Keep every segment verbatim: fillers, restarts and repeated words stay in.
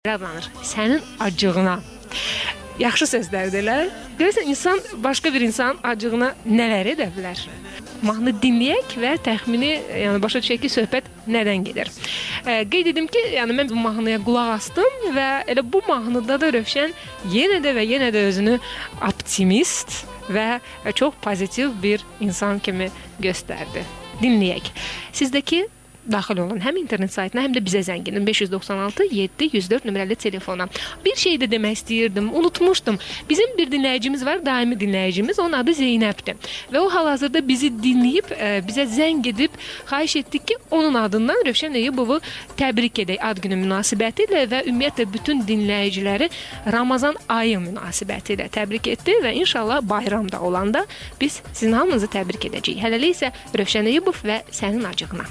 adlanır. Sənin acığına. Yaxşı sözlərdirlər. Görürsən, insan başqa bir insanın acığına nələr edə bilər? Mahnı dinləyək və təxmini, yəni başa düşək ki, söhbət nədən gedir. E, qeyd edim ki, yəni mən bu mahnıya qulaq astım və elə bu mahnıda da Rövşən yenə də və yenə də özünü optimist və çox pozitiv bir insan kimi göstərdi. Dinləyək. Sizdəki daxil olun həm internet saytına, həm də bizə zəng edin beş doxsan altı yeddi yüz dörd nömrəli telefona. Bir şey də demək istəyirdim, unutmuşdum. Bizim bir dinləyicimiz var, daimi dinləyicimiz, onun adı Zeynəbdir. Və o hal-hazırda bizi dinləyib, ə, bizə zəng edib, xahiş etdik ki, onun adından Rövşən Eyübovu təbrik edək ad günü münasibəti ilə və ümumiyyətlə bütün dinləyiciləri Ramazan ayı münasibəti ilə təbrik etdi və inşallah bayramda olanda biz sizin hamınızı təbrik edəcəyik. Hələlik isə Rövşən Eyübov və Sənin acığına.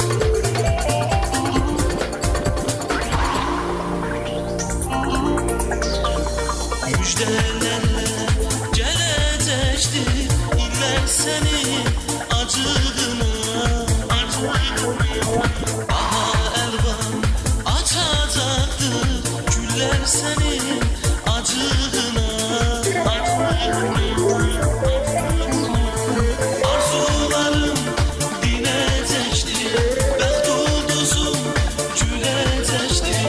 Müjdelerle gelecektir iller senin acığına, acığına. Aha elvan açacaktır güller senin acığına, acığına. Arzularım dinecektir, bəxt ulduzum gülecektir.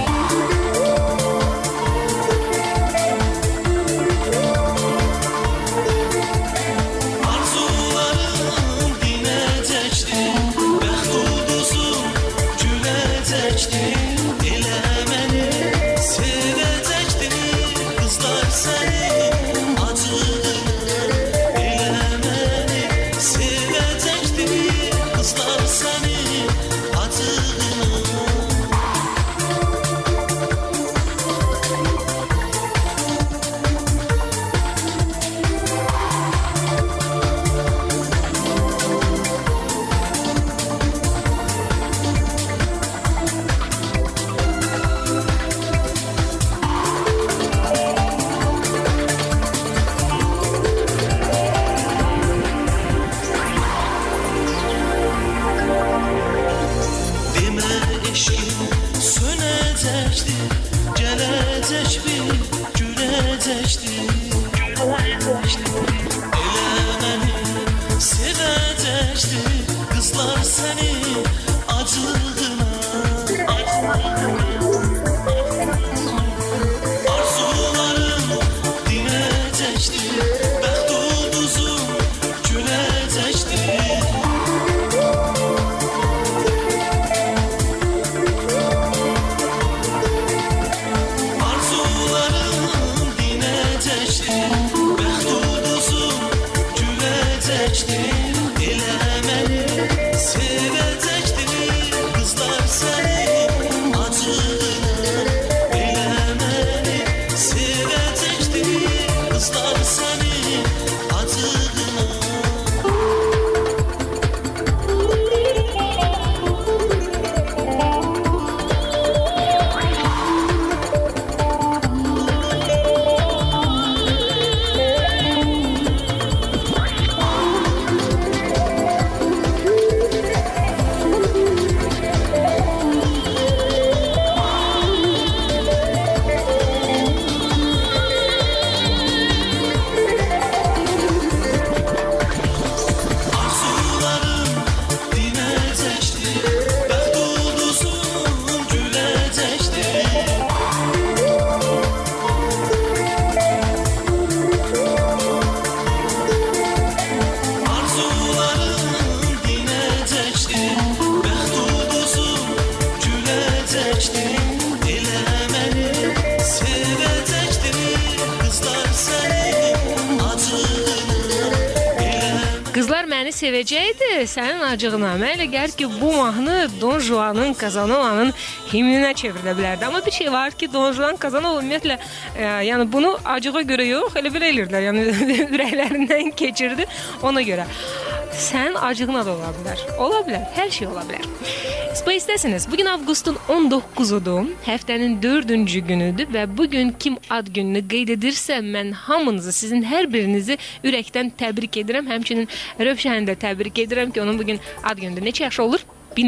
Sevəcəkdi sənin acığına. Mənə elə gəlir ki, bu mahnı Don Juan'ın Kazanovanın himninə çevrilə bilərdi. Amma bir şey var ki, Don Juan Kazanova ümumiyyətlə e, yəni bunu acığa görə yox, elə belə elirlər. Yəni ürəklərindən keçirdi ona görə. Sənin acığına da ola bilər. Ola bilər. Hər şey ola bilər. Space'dəsiniz. Bugün avqustun on doqquzudur. Həftənin dördüncü günüdür və bugün kim ad gününü qeyd edirsə, mən hamınızı, sizin hər birinizi ürəkdən təbrik edirəm. Həmçinin Rövşəni də təbrik edirəm ki, onun bugün ad günüdür. Neçə yaşı olur? Bilmirəm.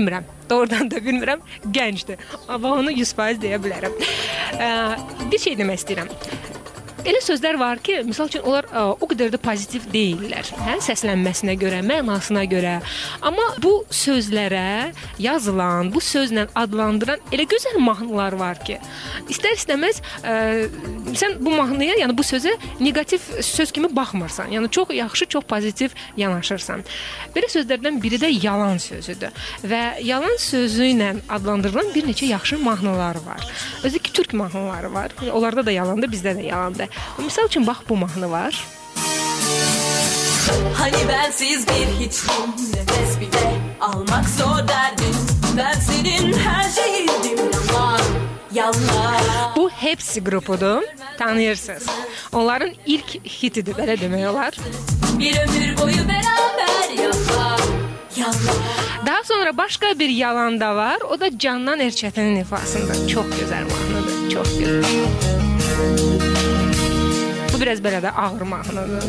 doğrudan da bilmirəm, gəncdir. Amma onu yüz faiz deyə bilərəm. Bir şey demək istəyirəm. Elə sözlər var ki, misal üçün onlar ə, o qədər də pozitiv deyillər. Hə, səslənməsinə görə, mənasına görə. Amma bu sözlərə yazılan, bu sözlə adlandıran elə gözəl mahnılar var ki, istər-istəməz ə, sən bu mahnıya, yəni bu sözə neqativ söz kimi baxmırsan. Yəni çox yaxşı, çox pozitiv yanaşırsan. Belə sözlərdən biri də yalan sözüdür. Və yalan sözü ilə adlandırılan bir neçə yaxşı mahnılar var. Özü ki, türk mahnıları var. Onlarda da yalandır, bizdə də yalandır. Misal için bak bu mahnı var. Hani bensiz bir hiçtim, nefes bile almak zor derdim. Ben senin her şeyindim, yalan, yalan. Bu hepsi grupudur, tanıyırsınız. Onların ilk hitidir, böyle demək olar. Bir ömür boyu beraber yalan, yalan. Daha sonra başka bir yalan da var. O da Canan Erçetin'in ifasında. Çok güzel mahnıdır, çok güzel. Bu biraz belə də ağır mahnıdır.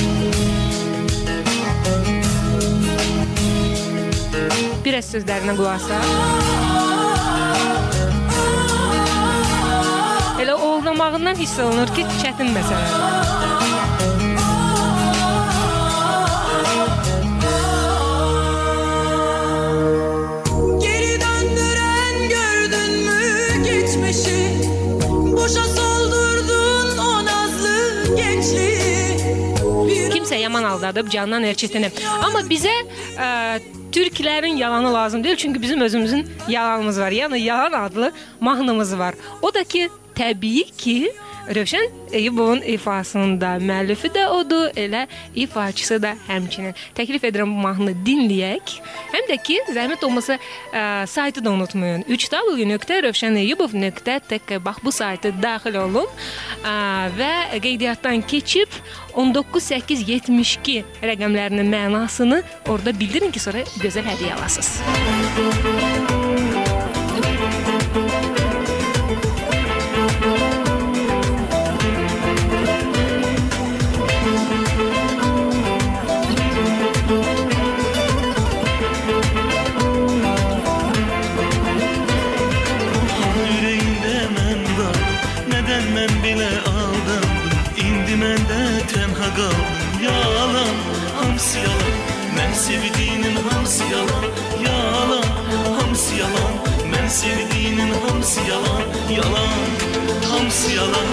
Biraz sözlərinə qulaq asaq. Elə oğlamağından hiss olunur ki, çətin məsələdir. Geri döndüren gördün mü geçmişi? Boşa soldurdun o nazlı gençliği. Kimsə yaman aldadıb Canan Erçetini. Amma bizə ə, Türklərin yalanı lazım deyil, çünki bizim özümüzün yalanımız var. Yəni yalan adlı mahnımız var. O da ki, təbii ki, Rövşən Eyübovun ifasında müəllifi də odur, elə ifaçısı da həmçinin. Təklif edirəm bu mahnını dinləyək. Həm də ki, zəhmət olmasa ə, saytı da unutmayın. üç w nöqtə rövşən eyübov nöqtə t k bax bu saytı daxil olun ə, və qeydiyyatdan keçib on doqquz səkkiz yetmiş iki rəqəmlərinin mənasını orada bildirin ki, sonra gözəl hədiyyə alasınız. Yalan, hamsi yalan, mən sevdiğinin hamsi yalan. Yalan, hamsi yalan, mən sevdiğinin hamsi yalan. Yalan, hamsi yalan.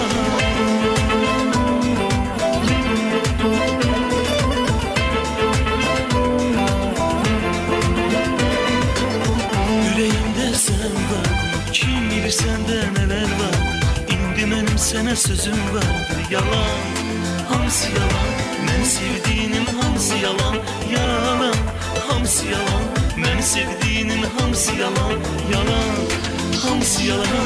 Yüreğimde sen var, kim bilir sende neler var. İndi mənim sənə sözüm vardır. Yalan, hamsi yalan, mən sevdiğinin hamsi yalan. Yalan, hamsi yalan, mən sevdiğinin hamsi yalan. Yalan, hamsi yalan.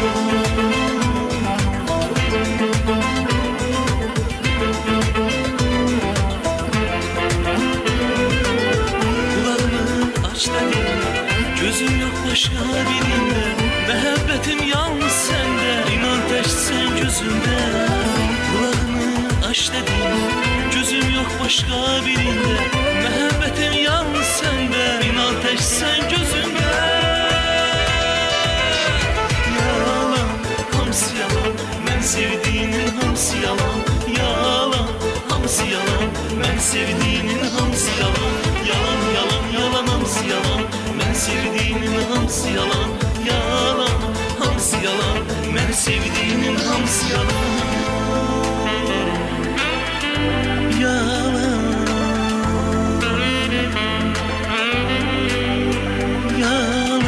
Kulağımı aç da dinle, gözüm yok başka birinde. Məhəbbətim yalnız səndə, inan tək sən gözümdə. Kulağımı aç da dinle, gözüm yok başka birinde. Məhəbbətim yalnız səndə, inan tək sən gözümdə. Yalan, hamsi yalan, mən sevdiğinin hamsi yalan. Yalan, hamsi yalan, mən sevdiğinin hamsi yalan. Yalan, yalan, yalan, hamsi yalan, mən sevdiğinin hamsi yalan. Yalan, hamsi yalan, mən sevdiğinin hamsi yalan. Yalan, yalan.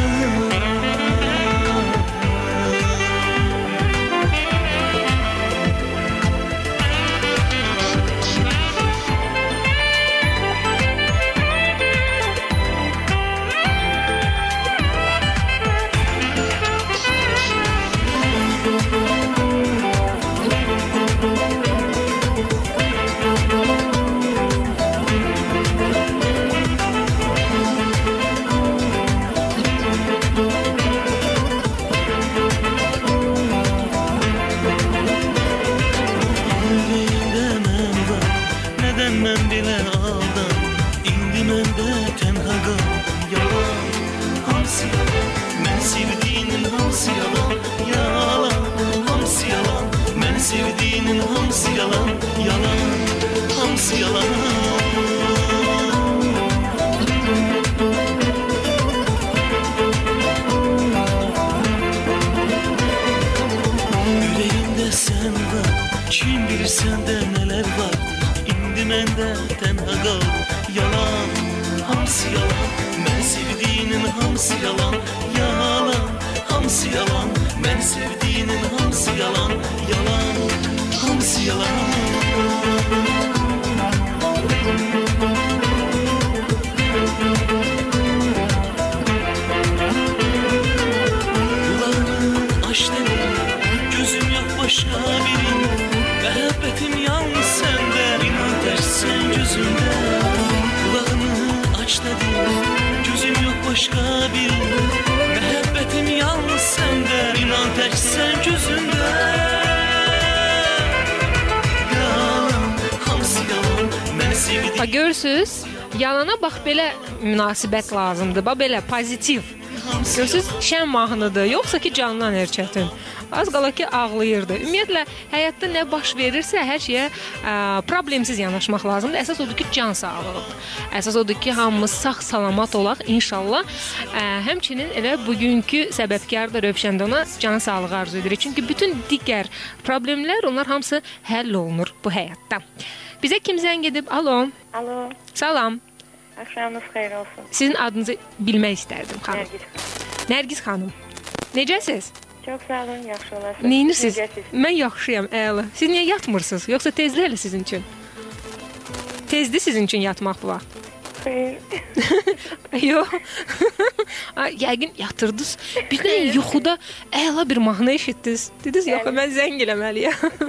sevdiğinin hamısı yalan, yalan, hamısı yalan. Yüreğimde sen var, kim bilir sende neler var. İndi məndə tənha qal, yalan, hamısı yalan. Mən sevdiğinin hamısı yalan, yalan, hamısı yalan. Mən sevdiğinin hamısı yalan, yalan, hamısı yalan. Kulağını aç dedim, gözüm yok başka birin. Məhəbbətim yalnız səndə, inan tərsən gözümdə. Kulağını aç dedim, gözüm yok başka birin. Məhəbbətim yalnız səndə, inan tərsən gözümdə. Yalan, hamısı yalan, mən sevdim. Ha, görürsüz, yalana bax belə münasibət lazımdır, bax belə pozitiv. Görürsüz, şən mahnıdır, yoxsa ki candan erkətin. Az qala ki ağlayırdı. Ümumiyyətlə həyatda nə baş verirsə hər şeyə ə, problemsiz yanaşmaq lazımdır. Əsas odur ki can sağlığı. Əsas odur ki hamımız sağ salamat olaq inşallah. Ə, həmçinin elə bugünkü səbəbkar da Rövşən də ona can sağlığı arzu edirik. Çünki bütün digər problemlər onlar hamısı həll olunur bu həyatda. Bizə kim zəng edib? Alo. Alo. Salam. Axşamınız xeyir olsun. Sizin adınızı bilmək istərdim xanım. Nərgiz. Nərgiz xanım. Necəsiz? Çox sağ olun, yaxşı olasınız. Neyinirsiniz? Necəsiz? Mən yaxşıyam, əla. Siz niyə yatmırsınız? Yoxsa tezlərlə sizin üçün? Tezdir sizin üçün yatmaq bu vaxt. Xeyr. Yox. Ay, yəqin yatırdınız. Birdən yuxuda əla bir mahnı eşitdiniz. Dediniz, yox, mən zəng eləməliyəm.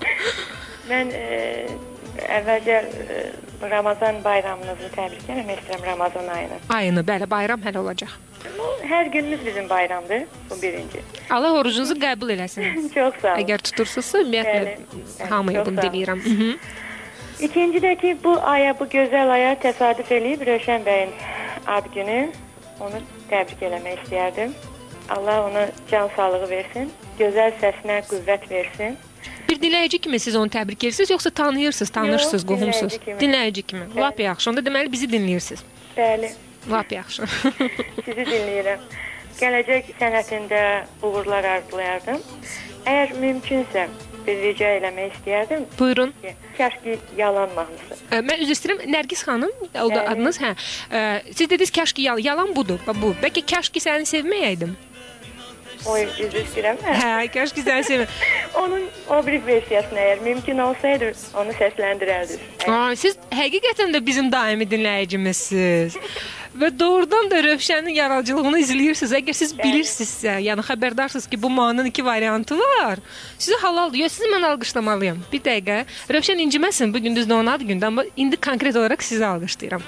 Mən e, əvvəlcə e, Ramazan bayramınızı təbrik etmək istəyirəm, Ramazan ayını. Ayını, bəli, bayram hələ olacaq. Hər günümüz bizim bayramdır, bu birinci. Allah orucunuzu qəbul eləsin. Çox sağ olun. Əgər tutursunuzsa, ümumiyyətlə hamıya bunu diləyirəm. İkinci də ki, bu aya, bu gözəl aya təsadüf eləyib Rövşən bəyin ad günü. Onu təbrik eləmək istəyərdim. Allah ona can sağlığı versin, gözəl səsinə qüvvət versin. Bir dinləyici kimi siz onu təbrik edirsiniz, yoxsa tanıyırsınız, tanışsınız, Yox, qohumsuz? dinləyici kimi. Dinləyici kimi. Lap yaxşı. Onda deməli bizi dinləyirsiniz. Bəli, Lap yaxşı. sizi dinləyirəm. Gələcək sənətində uğurlar arzulayardım. Əgər mümkünsə bir rica eləmək istəyərdim. Buyurun. Kaş ki yalan mahnısı. Ə, Mən üzr istəyirəm, Nərgiz xanım, o da Bəli. adınız, hə. Ə, Siz dediniz kaş ki yalan, yalan budur. bax Bu. Bəlkə kaş ki səni sevməyəydim. Oy, üzr istəyirəm. Hə, kaş ki səni sevməyəydim. Onun o bir versiyasını əgər mümkün olsaydı onu səsləndirərdim. Aa, siz həqiqətən də bizim daimi dinləyicimizsiniz. Və doğrudan da Rövşənin yaradıcılığını izləyirsiniz. Əgər siz bilirsinizsə, yəni xəbərdarsınız ki, bu mahnının iki variantı var, sizə halaldır. Yox, sizi mən alqışlamalıyam. Bir dəqiqə. Rövşən inciməsin, bu gün düzdür onun adı gündə, amma indi konkret olaraq sizi alqışlayıram.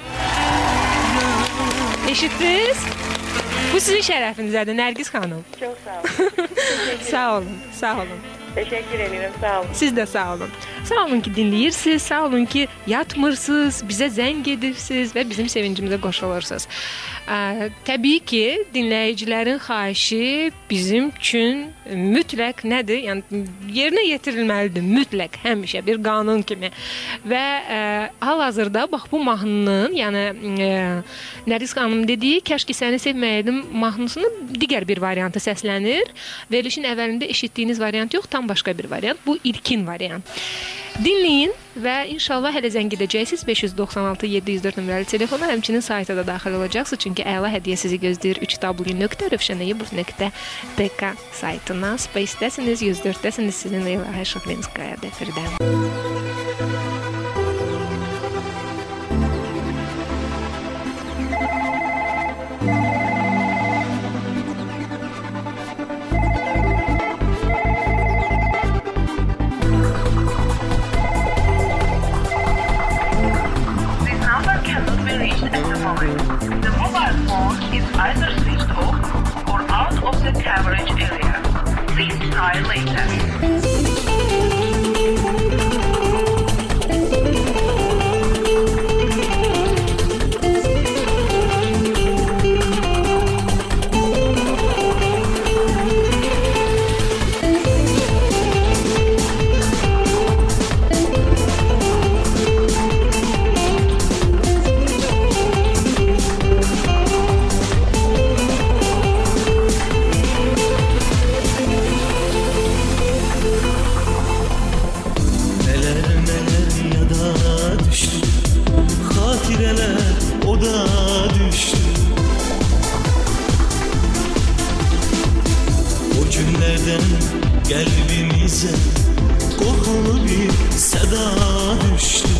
Eşitdiniz? Bu sizin şərəfinizədir, Nərgiz xanım. Çox sağ olun. Sağ olun, sağ olun. Təşəkkür edirəm, sağ olun. Siz də sağ olun. Sağ olun ki dinləyirsiniz, sağ olun ki yatmırsınız, bizə zəng edirsiniz və bizim sevincimizə qoşulursunuz. Ə, təbii ki, dinləyicilərin xahişi bizim üçün mütləq nədir? Yəni yerinə yetirilməlidir, mütləq, həmişə bir qanun kimi. Və ə, hal-hazırda bax bu mahnının, yəni ə, Nərgiz xanım dediyi "Kaş ki səni sevməyəydim" mahnısının digər bir variantı səslənir. Verilişin əvvəlində eşitdiyiniz variant yox, tam başqa bir variant. Bu ilkin variant. Dinləyin və inşallah hələ zəng edəcəksiniz. beş yüz doxsan altı yeddi yüz dörd nömrəli telefona, həmçinin sayta da daxil olacaqsınız. Çünki əla hədiyyə sizi gözləyir. üç w nöqtə rövşənayıbov nöqtə t k saytına. Space-dəsiniz, yüz dörddəsiniz. Sizinlə İlahi Şahlinskaya dəfirdən. The mobile phone is either switched off or out of the coverage area. Please try later. Qəlbimizə qorxulu bir səda düşdü.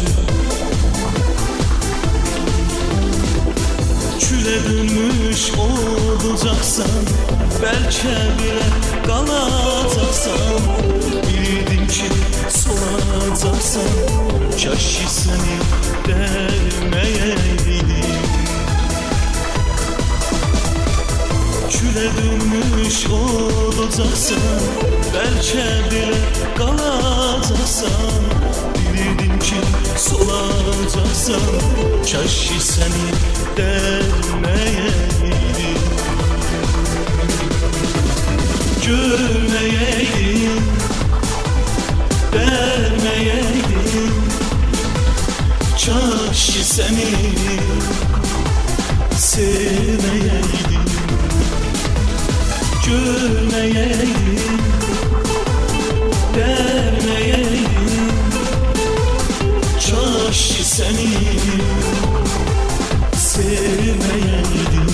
Külə dönmüş olacaqsan, bəlkə belə qalacaqsan. Bildim ki solacaqsan, kaş ki səni dərməyəydim. Külə dönmüş olacaqsan, bəlkə belə qalacaqsan. Bildim ki solacaqsan, kaş ki səni dərməyəydim. Görməyəydim, dərməyəydim. Kaş ki səni sevməyəydim. Görməyəydim, dərməyəydim. Kaş ki səni sevməyəydim.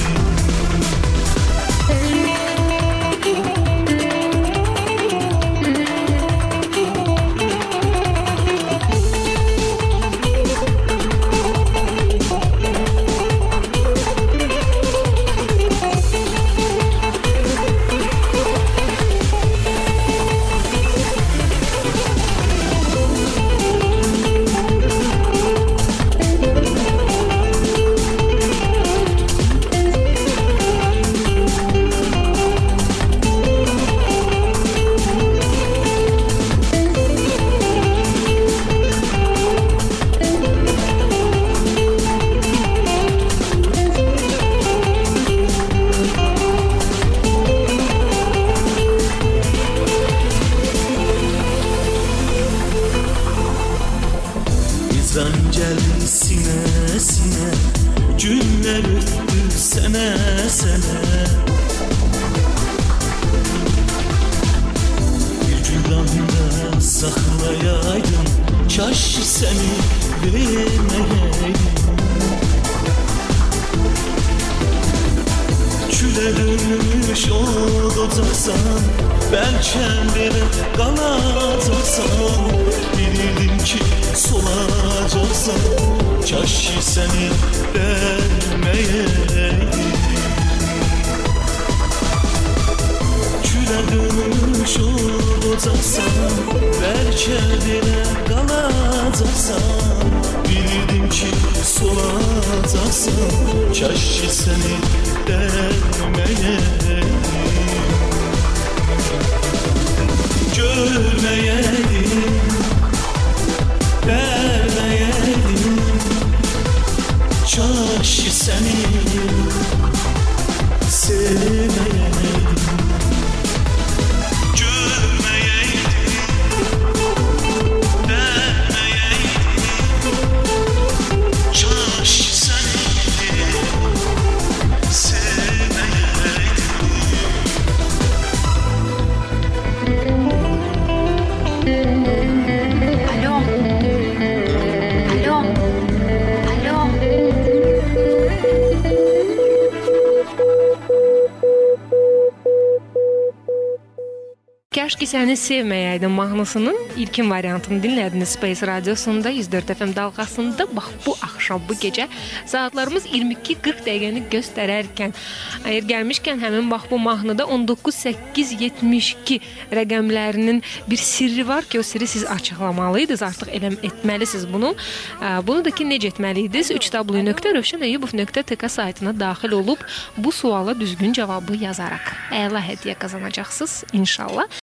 Sinəsinə günlər ötdü sənə sənə. Bir güldanda saxlayaydım, kaş ki səni verməyəydim. Külə dönmüş olacaqsan, bəlkə belə qalacaqsan. Bilirdim ki solacaqsan, kaş ki səni dərməyəydim. Külə dönmüş olacaqsan, bəlkə belə qalacaqsan. Bilirdim ki solacaqsan, kaş ki səni dərməyəydim. Görməyəydim, dərməyəydim. Kaş ki səni sevməyəydim. Görməyəydim, dərməyəydim. Kaş ki səni sevməyəydim. Alo. Alo. Alo. Kaş ki səni sevməyəydim mahnısının ilkin variantını dinlədiniz Space Radiosunda yüz dörd F M dalğasında. Bax bu axşam, bu gecə saatlarımız iyirmi iki qırx dəqiqəni göstərərkən, əgər gəlmişkən həmin bax bu mahnıda on doqquz səkkiz yetmiş iki rəqəmlərinin bir sirri var ki, o sirri siz açıqlamalıydınız, artıq elə etməlisiniz bunu. Bunu da ki necə etməliydiniz? üç w nöqtə rövşən eyübov nöqtə t k saytına daxil olub bu suala düzgün cavabı yazaraq əla hədiyyə qazanacaqsınız inşallah.